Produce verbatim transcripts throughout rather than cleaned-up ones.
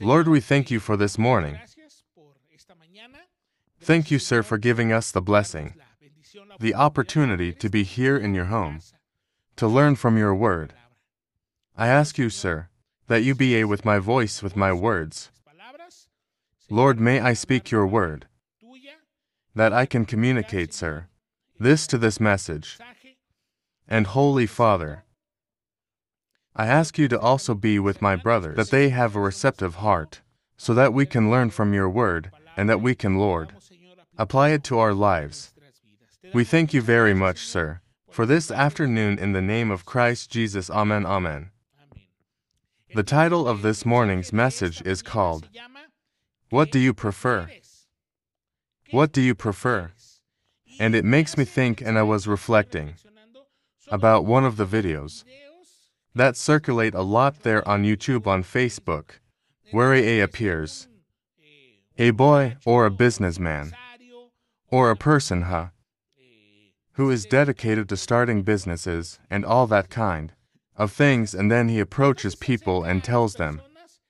Lord, we thank you for this morning. Thank you, sir, for giving us the blessing, the opportunity to be here in your home, to learn from your word. I ask you, sir, that you be a with my voice, with my words. Lord, may I speak your word, that I can communicate, sir, this to this message. And Holy Father, I ask you to also be with my brothers, that they have a receptive heart, so that we can learn from your word, and that we can, Lord, apply it to our lives. We thank you very much, sir, for this afternoon in the name of Christ Jesus. Amen. Amen. The title of this morning's message is called, What Do You Prefer? What do you prefer? And it makes me think, and I was reflecting about one of the videos that circulate a lot there on YouTube, on Facebook, where a appears, a boy or a businessman, or a person, huh, who is dedicated to starting businesses and all that kind of things, and then he approaches people and tells them,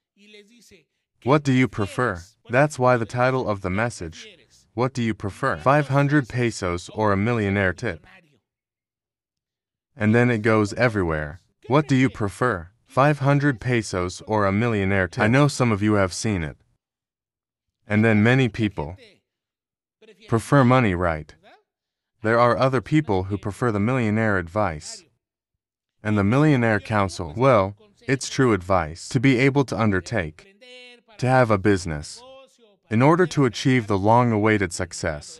what do you prefer? That's why the title of the message, what do you prefer? five hundred pesos or a millionaire tip? And then it goes everywhere. What do you prefer? five hundred pesos or a millionaire tip? I know some of you have seen it. And then many people prefer money, right? There are other people who prefer the millionaire advice. And the millionaire counsel, well, it's true advice to be able to undertake, to have a business, in order to achieve the long-awaited success.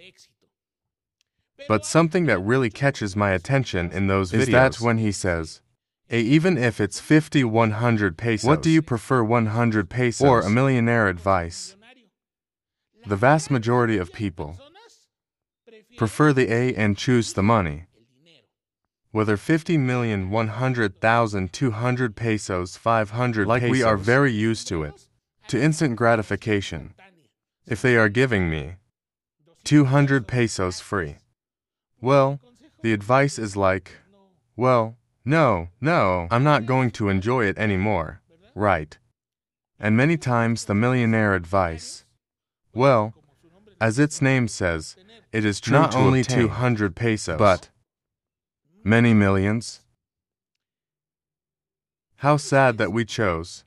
But something that really catches my attention in those videos is that when he says, hey, even if it's fifty, one hundred pesos, what do you prefer, one hundred pesos or a millionaire advice? The vast majority of people prefer the A and choose the money. Whether fifty million, one hundred thousand, two hundred pesos, five hundred like pesos, we are very used to it, to instant gratification. If they are giving me two hundred pesos free, well, the advice is like, well, no, no, I'm not going to enjoy it anymore, right? And many times the millionaire advice, well, as its name says, it is true not only two hundred pesos, but many millions. How sad that we chose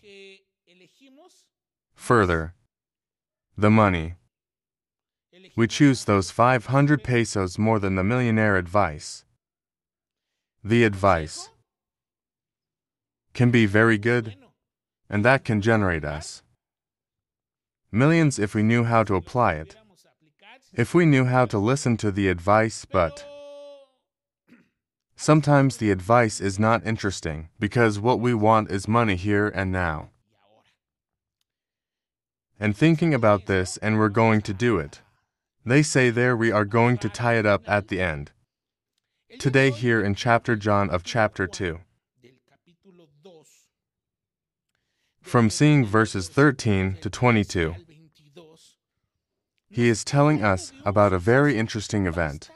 further the money. We choose those five hundred pesos more than the millionaire advice. The advice can be very good, and that can generate us millions if we knew how to apply it, if we knew how to listen to the advice, but sometimes the advice is not interesting, because what we want is money here and now. And thinking about this, and we're going to do it. They say there we are going to tie it up at the end. Today here in chapter John of chapter two. From seeing verses thirteen to twenty-two. He is telling us about a very interesting event.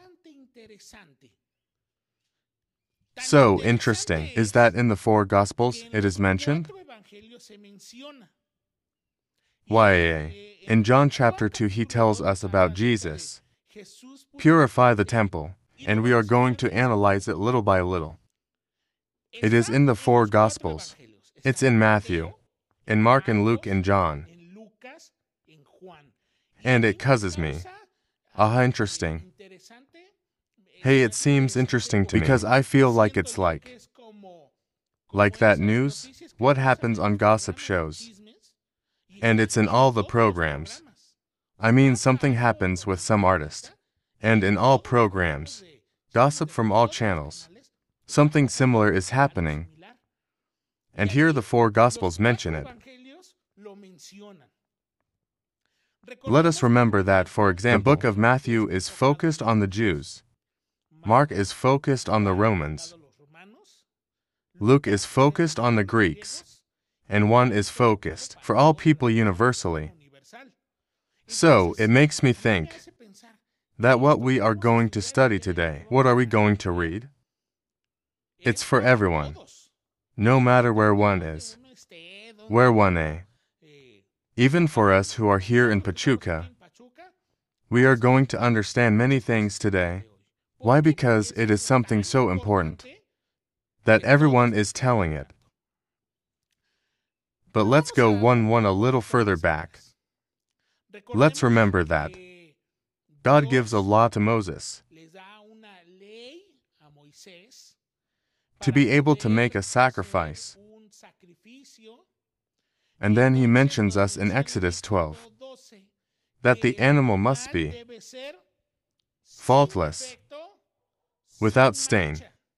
So interesting is that in the four Gospels it is mentioned. Why, in John chapter two he tells us about Jesus. Purify the temple, and we are going to analyze it little by little. It is in the four Gospels. It's in Matthew, in Mark and Luke and John. And it causes me, ah, interesting. Hey, it seems interesting to me, because I feel like it's like, like that news, what happens on gossip shows. And it's in all the programs. I mean, something happens with some artist. And in all programs, gossip from all channels, something similar is happening. And here the four Gospels mention it. Let us remember that, for example, the book of Matthew is focused on the Jews. Mark is focused on the Romans. Luke is focused on the Greeks. And one is focused for all people universally. So, it makes me think that what we are going to study today, what are we going to read? It's for everyone, no matter where one is, where one is. Even for us who are here in Pachuca, we are going to understand many things today. Why? Because it is something so important that everyone is telling it. But let's go one one a little further back. Let's remember that God gives a law to Moses to be able to make a sacrifice. And then he mentions us in Exodus twelve that the animal must be faultless, without stain.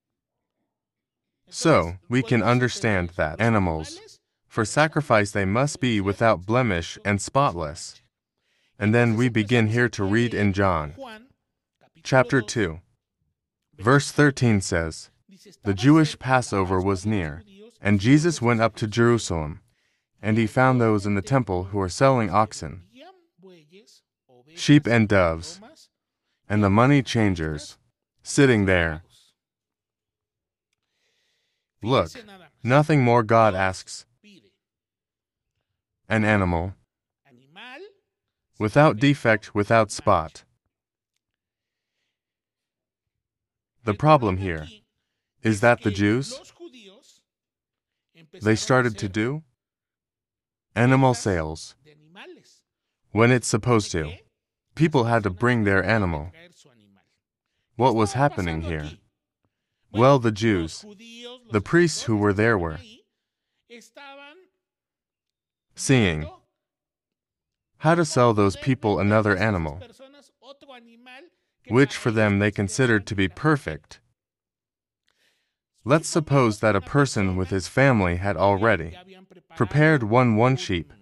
So, we can understand that animals, for sacrifice they must be without blemish and spotless. And then we begin here to read in John, chapter two. Verse thirteen says, "The Jewish Passover was near, and Jesus went up to Jerusalem, and he found those in the temple who were selling oxen, sheep and doves, and the money changers, sitting there." Look, nothing more God asks. An animal, without defect, without spot. The problem here is that the Jews, they started to do animal sales when it's supposed to. People had to bring their animal. What was happening here? Well, the Jews, the priests who were there were seeing how to sell those people another animal, which for them they considered to be perfect. Let's suppose that a person with his family had already prepared one one sheep,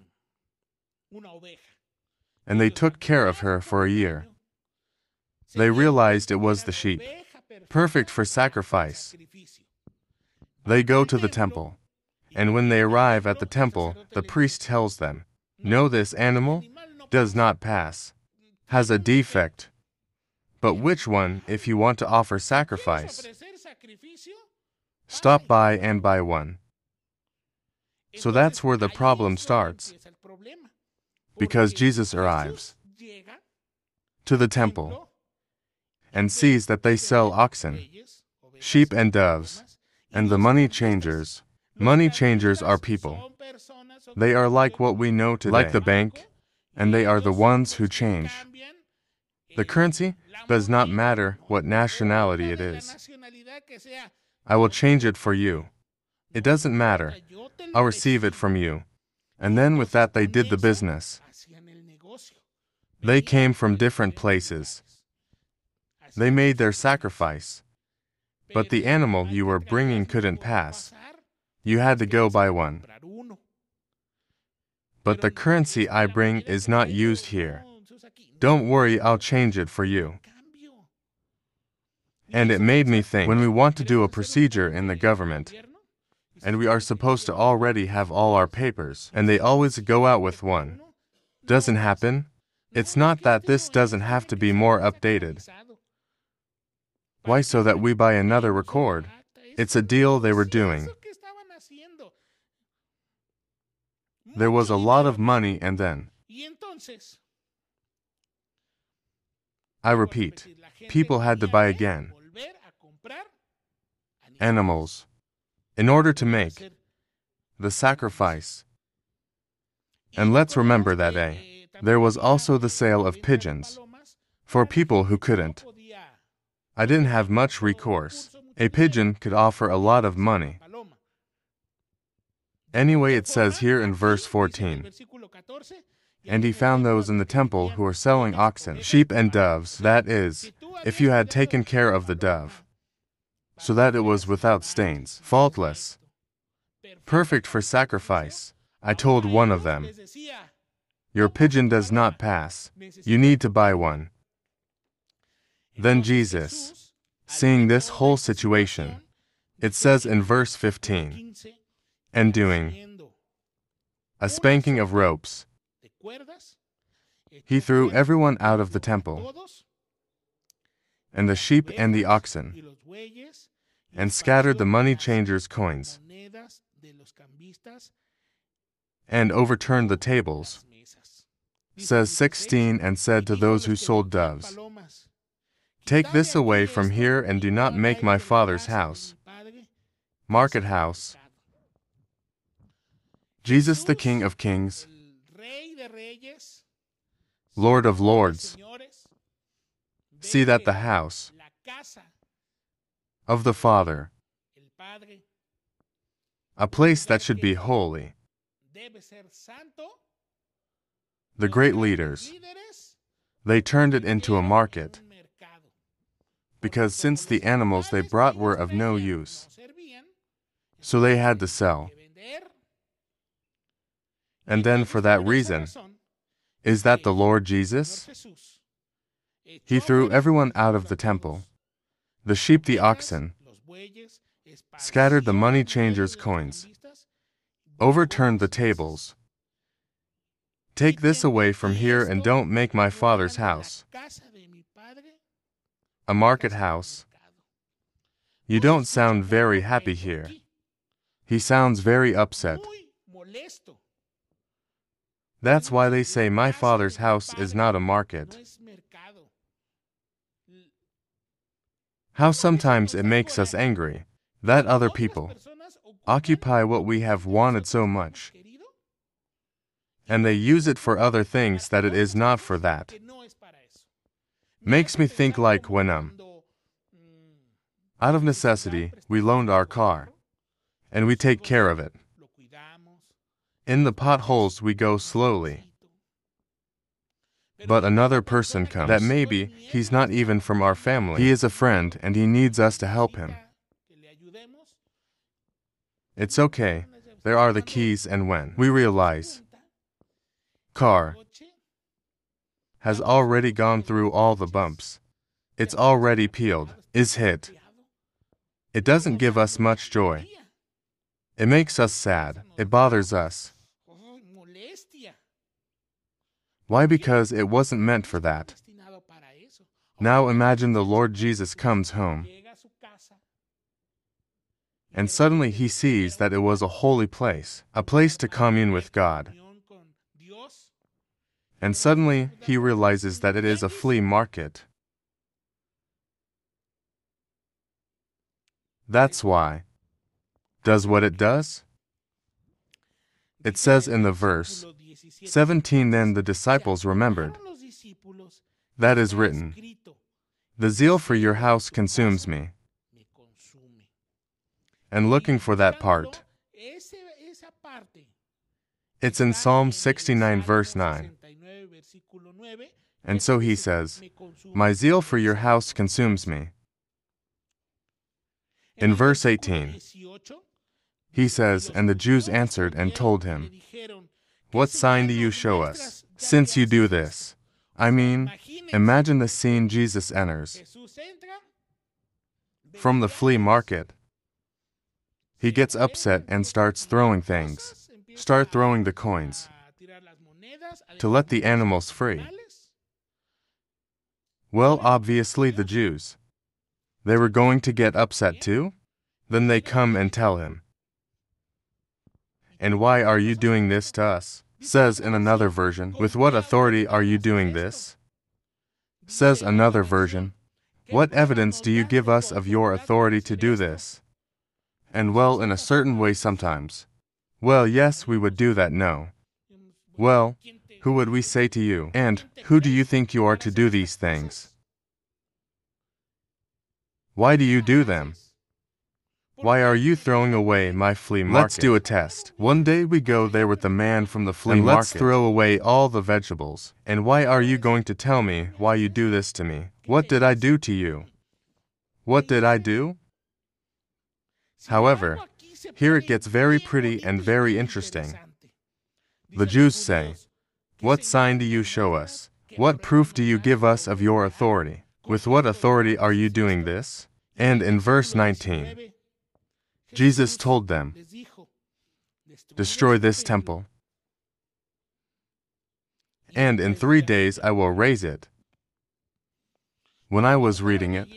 and they took care of her for a year. They realized it was the sheep, perfect for sacrifice. They go to the temple, and when they arrive at the temple, the priest tells them, "No, this animal does not pass, has a defect. But which one, if you want to offer sacrifice? Stop by and buy one." So that's where the problem starts, because Jesus arrives to the temple and sees that they sell oxen, sheep and doves, and the money changers. Money changers are people. They are like what we know today, like the bank, and they are the ones who change. The currency does not matter what nationality it is. I will change it for you. It doesn't matter. I'll receive it from you. And then with that they did the business. They came from different places. They made their sacrifice. But the animal you were bringing couldn't pass. You had to go buy one. But the currency I bring is not used here. Don't worry, I'll change it for you. And it made me think, when we want to do a procedure in the government, and we are supposed to already have all our papers, and they always go out with one, doesn't happen? It's not that this doesn't have to be more updated. Why? So that we buy another record. It's a deal they were doing. There was a lot of money, and then, I repeat, people had to buy again animals in order to make the sacrifice. And let's remember that eh, there was also the sale of pigeons for people who couldn't. I didn't have much recourse. A pigeon could offer a lot of money. Anyway, it says here in verse fourteen, "And he found those in the temple who were selling oxen, sheep and doves, that is, if you had taken care of the dove, so that it was without stains, faultless, perfect for sacrifice. I told one of them, 'Your pigeon does not pass. You need to buy one.'" Then Jesus, seeing this whole situation, it says in verse fifteen, "And doing a spanking of ropes, he threw everyone out of the temple, and the sheep and the oxen, and scattered the money changers' coins, and overturned the tables says sixteen, and said to those who sold doves, "Take this away from here and do not make my Father's house market house." Jesus, the King of Kings, Lord of Lords, see that the house of the Father, a place that should be holy, the great leaders, they turned it into a market, because since the animals they brought were of no use, so they had to sell. And then for that reason, is that the Lord Jesus? He threw everyone out of the temple, the sheep, the oxen, scattered the money changers' coins, overturned the tables. Take this away from here and don't make my Father's house a market house. You don't sound very happy here. He sounds very upset. That's why they say my Father's house is not a market. How sometimes it makes us angry that other people occupy what we have wanted so much, and they use it for other things that it is not for that. Makes me think like when um, out of necessity, we loaned our car, and we take care of it. In the potholes we go slowly. But another person comes that maybe he's not even from our family. He is a friend and he needs us to help him. It's okay. There are the keys, and when we realize car has already gone through all the bumps, it's already peeled, is hit, it doesn't give us much joy. It makes us sad. It bothers us. Why? Because it wasn't meant for that. Now imagine the Lord Jesus comes home, and suddenly he sees that it was a holy place, a place to commune with God. And suddenly he realizes that it is a flea market. That's why does what it does? It says in the verse seventeen, then the disciples remembered that is written, "The zeal for your house consumes me." And looking for that part, it's in Psalm sixty-nine, verse nine. And so he says, "My zeal for your house consumes me." In verse eighteen, he says, "And the Jews answered and told him, 'What sign do you show us, since you do this?'" I mean, imagine the scene. Jesus enters from the flea market. He gets upset and starts throwing things, start throwing the coins to let the animals free. Well, obviously the Jews, they were going to get upset too? Then they come and tell him, "And why are you doing this to us?" Says in another version, "With what authority are you doing this?" Says another version, "What evidence do you give us of your authority to do this?" And well, in a certain way sometimes. Well, yes, we would do that, no. Well, who would we say to you? And who do you think you are to do these things? Why do you do them? Why are you throwing away my flea market? Let's do a test. One day we go there with the man from the flea and market. Let's throw away all the vegetables. And why are you going to tell me why you do this to me? What did I do to you? What did I do? However, here it gets very pretty and very interesting. The Jews say, "What sign do you show us? What proof do you give us of your authority? With what authority are you doing this?" And in verse nineteen, Jesus told them, "Destroy this temple, and in three days I will raise it." When I was reading it,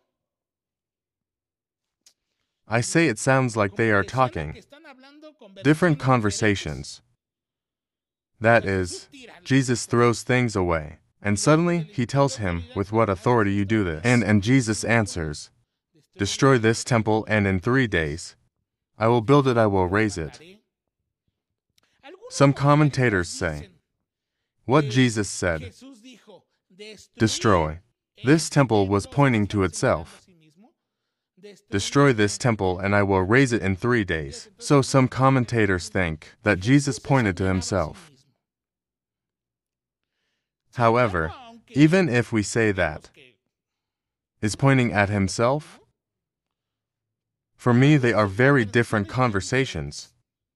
I say it sounds like they are talking different conversations. That is, Jesus throws things away. And suddenly he tells him, with what authority you do this? And, and Jesus answers, destroy this temple, and in three days I will build it, I will raise it. Some commentators say, what Jesus said, destroy this temple, was pointing to itself. Destroy this temple, and I will raise it in three days. So some commentators think that Jesus pointed to himself. However, even if we say that is pointing at himself, for me they are very different conversations.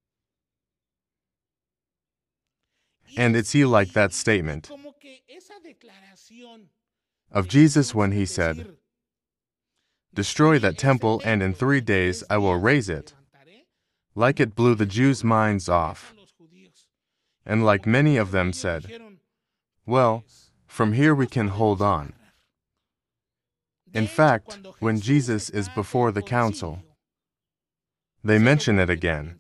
And it's like that statement of Jesus when he said, destroy that temple, and in three days I will raise it. Like it blew the Jews' minds off. And like many of them said, well, from here we can hold on. In fact, when Jesus is before the council, they mention it again.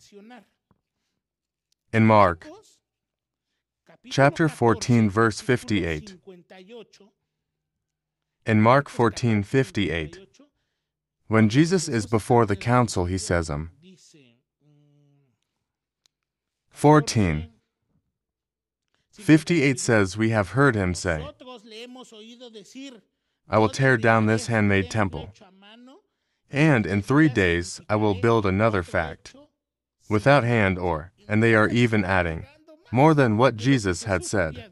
In Mark, chapter fourteen, verse fifty-eight. In Mark fourteen fifty-eight, when Jesus is before the council, he says, um, fourteen fifty-eight says, we have heard him say, I will tear down this handmade temple, and in three days I will build another fact, without hand or, and they are even adding more than what Jesus had said.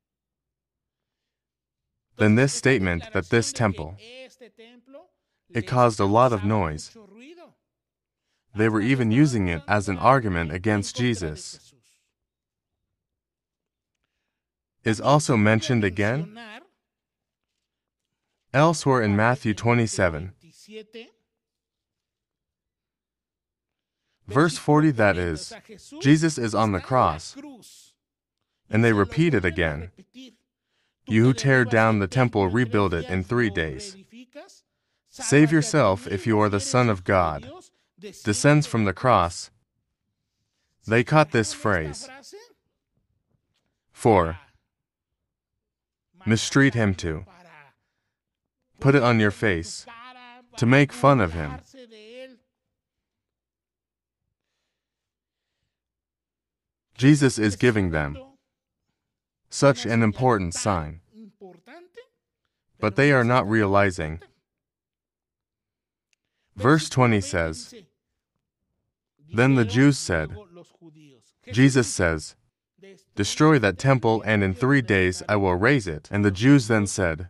Then this statement that this temple, it caused a lot of noise. They were even using it as an argument against Jesus. Is also mentioned again elsewhere in Matthew twenty-seven, verse forty, that is, Jesus is on the cross, and they repeat it again. You who tear down the temple, rebuild it in three days. Save yourself if you are the Son of God. Descends from the cross. They caught this phrase. For mistreat him to put it on your face, to make fun of him. Jesus is giving them such an important sign, but they are not realizing. Verse twenty says, then the Jews said, Jesus says, destroy that temple, and in three days I will raise it. And the Jews then said,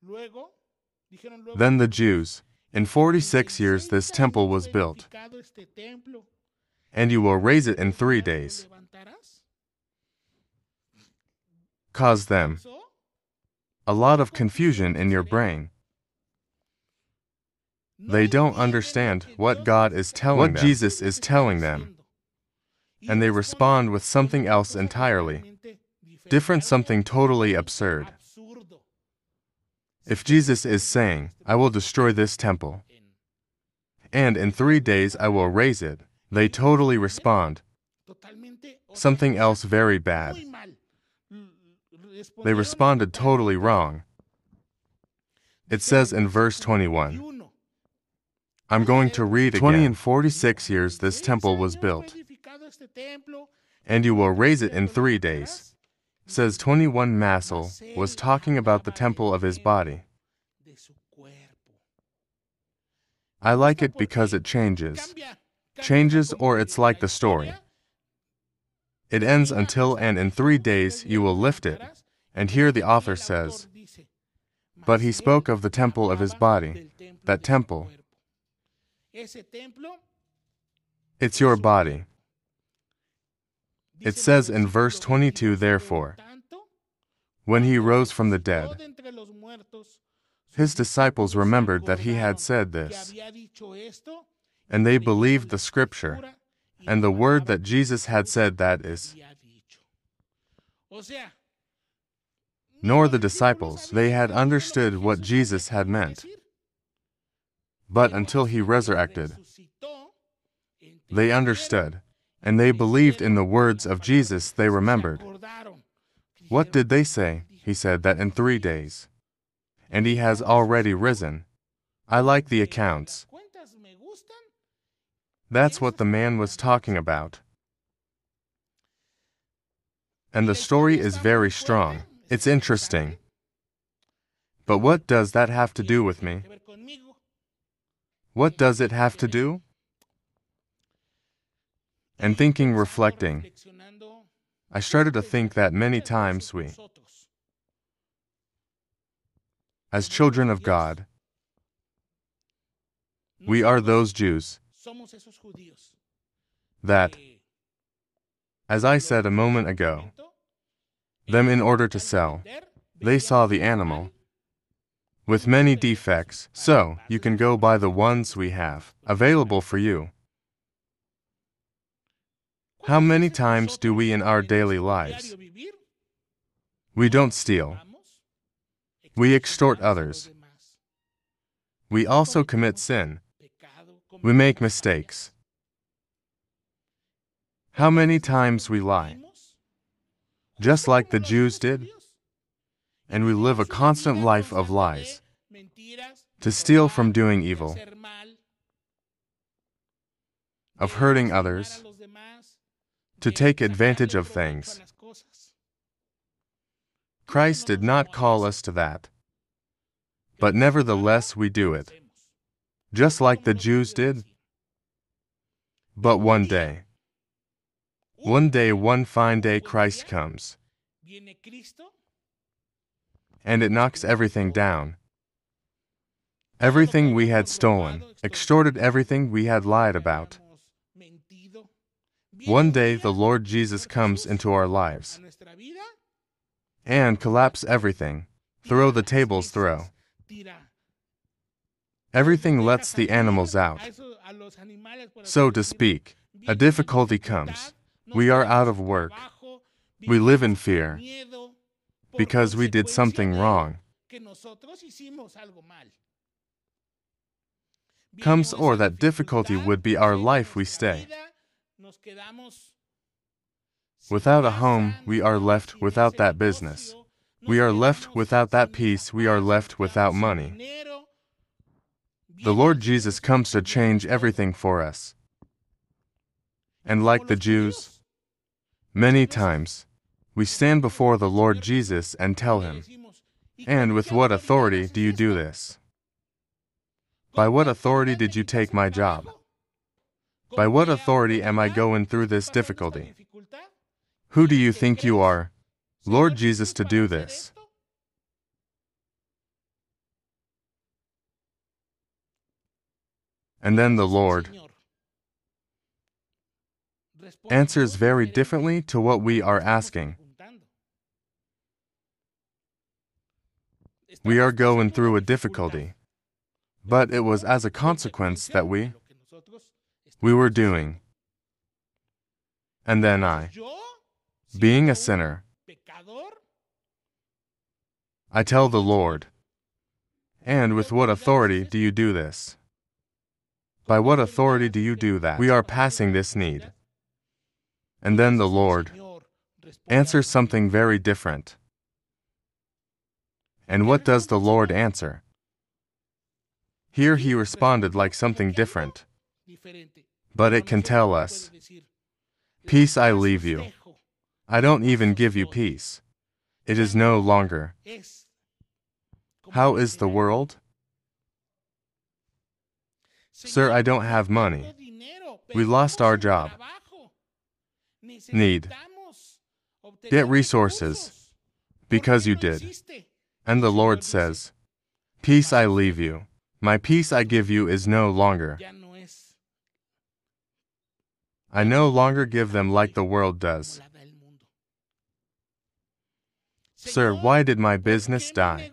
then the Jews, in forty-six years this temple was built, and you will raise it in three days. Cause them a lot of confusion in your brain. They don't understand what God is telling them, what Jesus is telling them, and they respond with something else entirely different, something totally absurd. If Jesus is saying, I will destroy this temple, and in three days I will raise it, they totally respond something else very bad. They responded totally wrong. It says in verse twenty-one, I'm going to read again. twenty and forty-six years this temple was built, and you will raise it in three days. Says twenty-one. Massel was talking about the temple of his body. I like it because it changes. Changes, or it's like the story. It ends until, and in three days you will lift it. And here the author says, but he spoke of the temple of his body. That temple, it's your body. It says in verse twenty-two, therefore, when he rose from the dead, his disciples remembered that he had said this, and they believed the scripture and the word that Jesus had said, that is, nor the disciples, they had understood what Jesus had meant. But until he resurrected, they understood, and they believed in the words of Jesus. They remembered. What did they say? He said that in three days. And he has already risen. I like the accounts. That's what the man was talking about. And the story is very strong. It's interesting. But what does that have to do with me? What does it have to do? And thinking, reflecting, I started to think that many times we, as children of God, we are those Jews that, as I said a moment ago, them in order to sell, they saw the animal with many defects, so you can go buy the ones we have available for you. How many times do we in our daily lives? We don't steal. We extort others. We also commit sin. We make mistakes. How many times we lie? Just like the Jews did. And we live a constant life of lies, to steal from doing evil, of hurting others, to take advantage of things. Christ did not call us to that, but nevertheless we do it, just like the Jews did. But one day, one day, one fine day, Christ comes, and it knocks everything down. Everything we had stolen, extorted, everything we had lied about. One day the Lord Jesus comes into our lives and collapse everything, throw the tables, throw everything, lets the animals out, so to speak. A difficulty comes. We are out of work. We live in fear because we did something wrong. Comes, or that difficulty would be our life. We stay without a home. We are left without that business. We are left without that peace. We are left without money. The Lord Jesus comes to change everything for us. And like the Jews, many times, we stand before the Lord Jesus and tell Him, "And with what authority do you do this? By what authority did you take my job? By what authority am I going through this difficulty? Who do you think you are, Lord Jesus, to do this?" And then the Lord answers very differently to what we are asking. We are going through a difficulty, but it was as a consequence that we, we were doing. And then I, being a sinner, I tell the Lord, "And with what authority do you do this? By what authority do you do that? We are passing this need." And then the Lord answers something very different. And what does the Lord answer? Here He responded like something different. But it can tell us, "Peace I leave you. I don't even give you peace. It is no longer." How is the world? "Sir, I don't have money. We lost our job. Need. Get resources. Because you did." And the Lord says, "Peace I leave you. My peace I give you is no longer. I no longer give them like the world does." "Sir, why did my business die?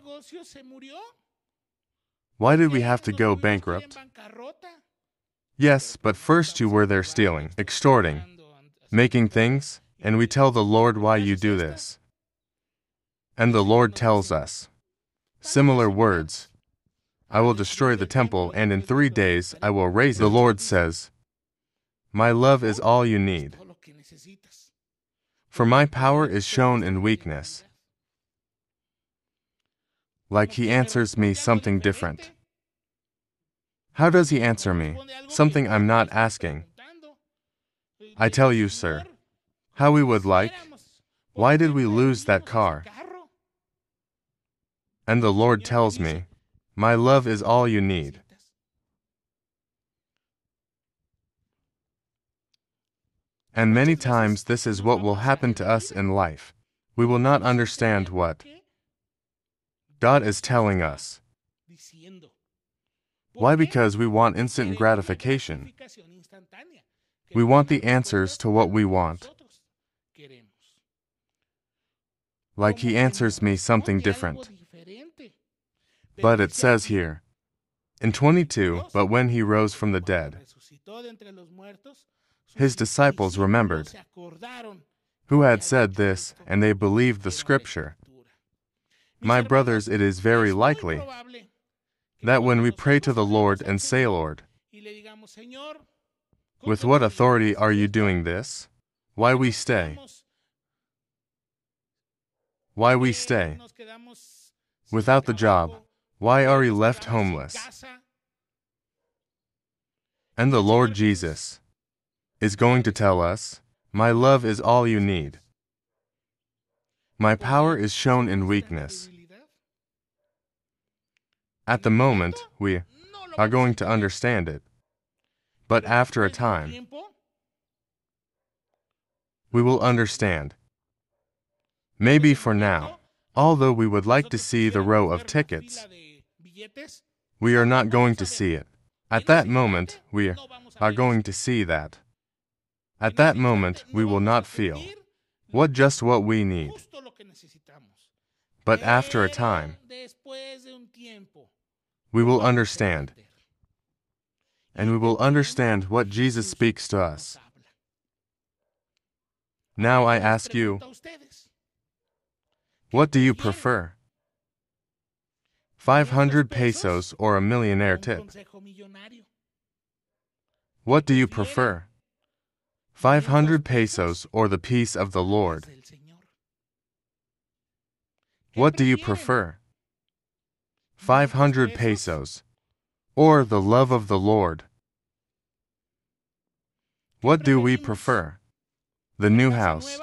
Why did we have to go bankrupt?" "Yes, but first you were there stealing, extorting, making things, and we tell the Lord why you do this. And the Lord tells us similar words. "I will destroy the temple, and in three days I will raise it." The Lord says, "My love is all you need. For my power is shown in weakness. Like he answers me something different. How does he answer me? Something I'm not asking. I tell you, sir, how we would like. Why did we lose that car? And the Lord tells me, my love is all you need. And many times this is what will happen to us in life. We will not understand what God is telling us. Why? Because we want instant gratification. We want the answers to what we want. Like he answers me something different. But it says here, in twenty-two, but when he rose from the dead, his disciples remembered who had said this, and they believed the scripture. My brothers, it is very likely that when we pray to the Lord and say, Lord, with what authority are you doing this? Why we stay? Why we stay? Without the job, why are we left homeless? And the Lord Jesus is going to tell us, my love is all you need. My power is shown in weakness. At the moment, we are going to understand it. But after a time, we will understand. Maybe for now, although we would like to see the row of tickets, we are not going to see it. At that moment, we are going to see that. At that moment, we will not feel what just what we need. But after a time, we will understand. And we will understand what Jesus speaks to us. Now I ask you, what do you prefer? five hundred pesos or a millionaire tip? What do you prefer? five hundred pesos or the peace of the Lord? What do you prefer? five hundred pesos or the love of the Lord? What do we prefer? The new house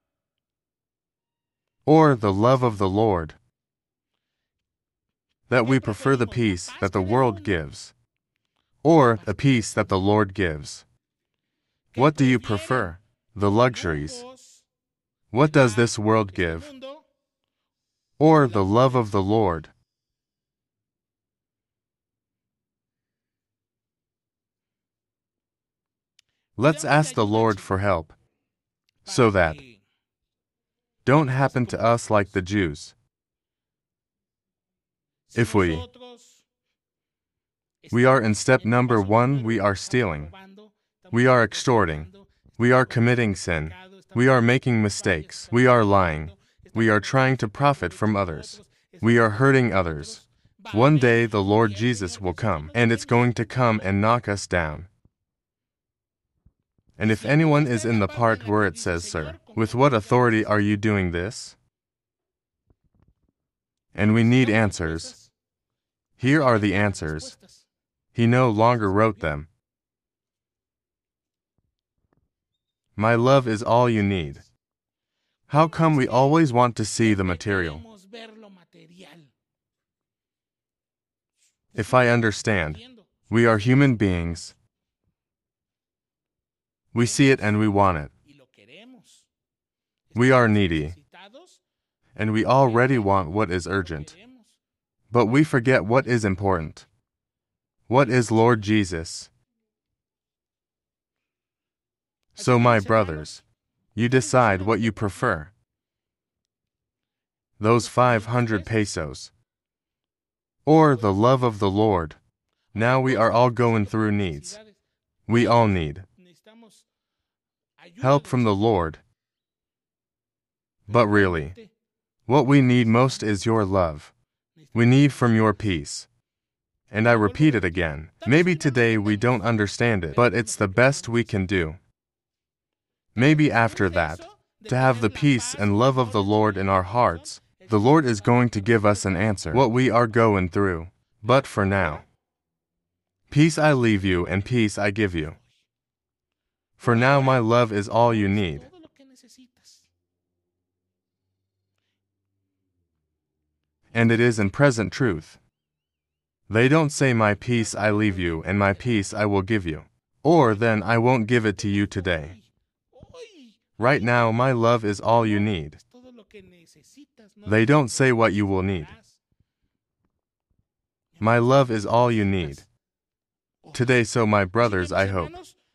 or the love of the Lord? That we prefer the peace that the world gives or the peace that the Lord gives. What do you prefer? The luxuries. What does this world give? Or the love of the Lord? Let's ask the Lord for help, so that don't happen to us like the Jews. If we we are in step number one, we are stealing, we are extorting, we are committing sin, we are making mistakes, we are lying, we are trying to profit from others, we are hurting others. One day the Lord Jesus will come, and it's going to come and knock us down. And if anyone is in the part where it says, Sir, with what authority are you doing this? And we need answers. Here are the answers. He no longer wrote them. My love is all you need. How come we always want to see the material? If I understand, we are human beings. We see it and we want it. We are needy, and we already want what is urgent. But we forget what is important. What is Lord Jesus? So, my brothers, you decide what you prefer. Those five hundred pesos, or the love of the Lord. Now we are all going through needs. We all need help from the Lord. But really, what we need most is your love. We need from your peace. And I repeat it again. Maybe today we don't understand it, but it's the best we can do. Maybe after that, to have the peace and love of the Lord in our hearts, the Lord is going to give us an answer what we are going through. But for now, peace I leave you and peace I give you. For now my love is all you need. And it is in present truth. They don't say my peace I leave you and my peace I will give you. Or then I won't give it to you today. Right now my love is all you need. They don't say what you will need. My love is all you need. Today, so my brothers, I hope.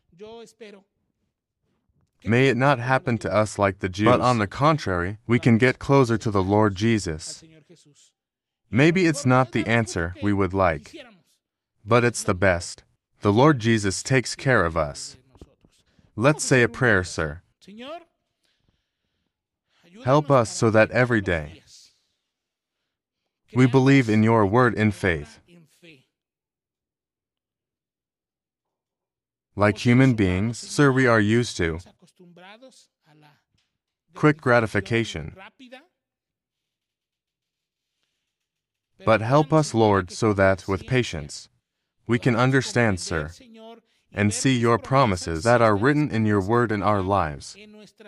May it not happen to us like the Jews, but on the contrary, we can get closer to the Lord Jesus. Maybe it's not the answer we would like, but it's the best. The Lord Jesus takes care of us. Let's say a prayer, sir. Help us so that every day we believe in your word in faith. Like human beings, sir, we are used to quick gratification. But help us, Lord, so that with patience we can understand, sir, and see your promises that are written in your word in our lives.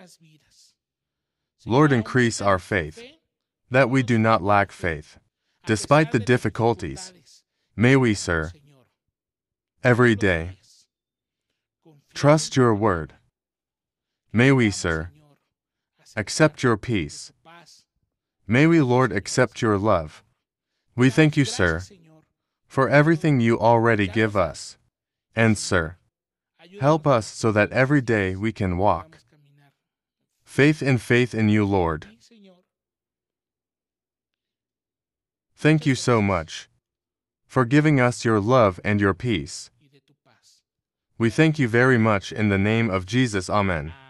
Lord, increase our faith, that we do not lack faith. Despite the difficulties, may we, sir, every day trust your word. May we, sir, accept your peace. May we, Lord, accept your love. We thank you, sir, for everything you already give us. And, sir, help us so that every day we can walk faith in faith in you, Lord. Thank you so much for giving us your love and your peace. We thank you very much in the name of Jesus. Amen.